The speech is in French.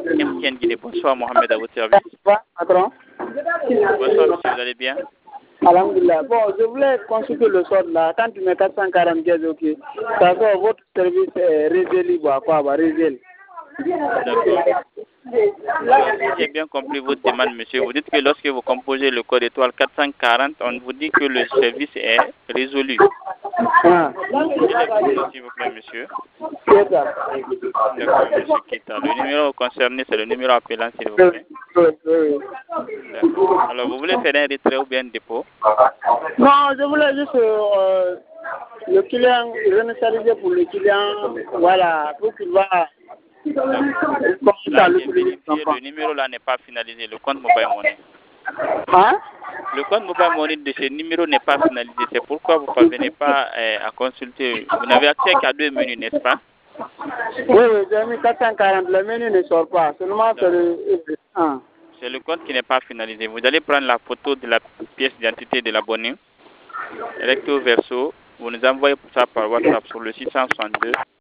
MTN Guinée. Bonsoir Mohamed à votre service. Patron. Bonsoir monsieur, vous allez bien? Alhamdulillah. Bon, je voulais consulter le solde là. Quand tu mets 445, ok. Ça sort votre service résolu, quoi, résolu. D'accord. Si j'ai bien compris votre demande, monsieur, vous dites que lorsque vous composez le code étoile 440, on vous dit que le service est résolu. Ah. S'il vous plaît, monsieur. C'est ça. D'accord, monsieur Kita. Le numéro concerné, c'est le numéro appelant, s'il vous plaît. Oui. D'accord. Alors, vous voulez faire un retrait ou bien un dépôt? Non, je voulais juste le client, réinitialiser pour le client, voilà, pour qu'il va. Là, j'ai vérifié, le numéro là n'est pas finalisé, le compte mobile money. Hein? Le compte mobile money de ce numéro n'est pas finalisé, c'est pourquoi vous ne parvenez pas à consulter. Vous n'avez accès qu'à 2 menus, n'est-ce pas? Oui, j'ai mis 440, le menu ne sort pas, seulement c'est le 1. C'est le compte qui n'est pas finalisé. Vous allez prendre la photo de la pièce d'identité de l'abonné, recto verso, vous nous envoyez ça par WhatsApp sur le 662